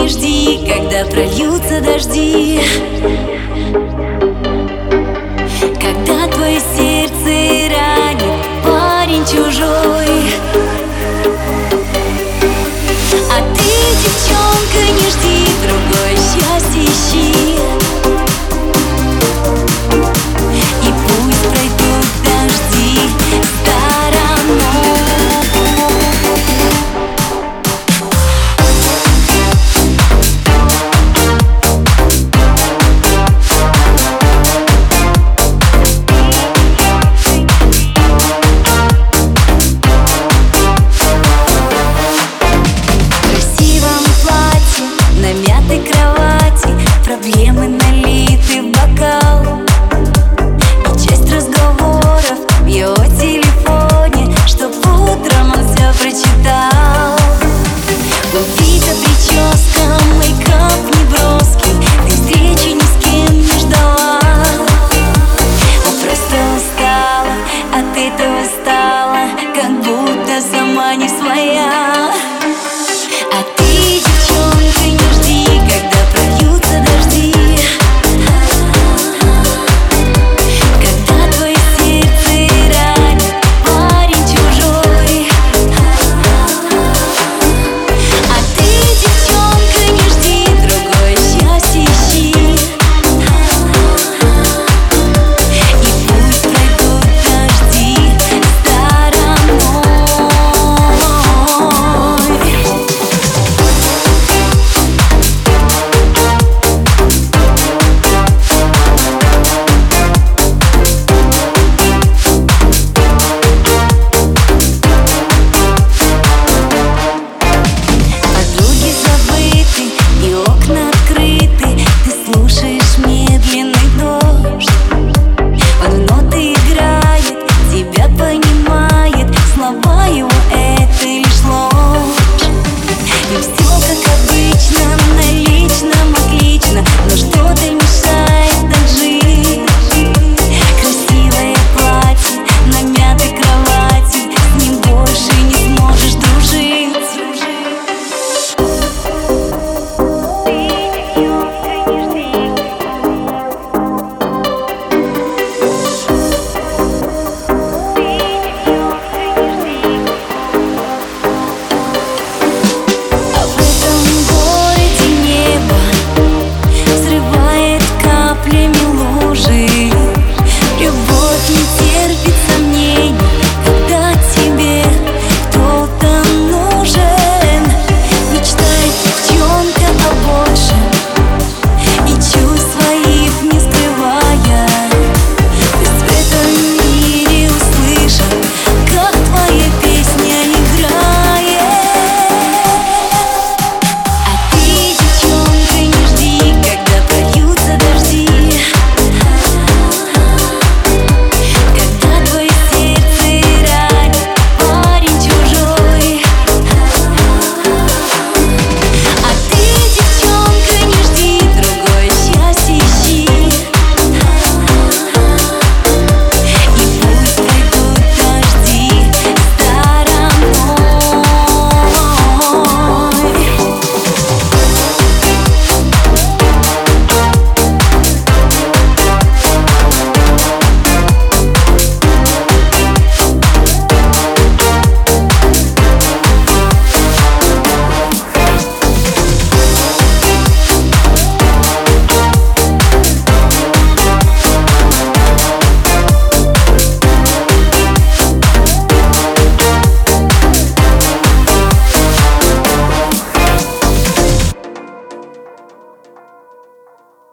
не жди, когда прольются дожди, когда твое сердце ранит парень чужой. А ты, девчонка, не жди, другое счастье ищи. И пусть пройдут дожди стороной. Проблемы налиты в бокал, и часть разговоров в его телефоне, чтоб утром он все прочитал. Убита прическа, мейкап неброский, ты встречи ни с кем не ждала. А просто устала, от этого стала, как будто сама не своя.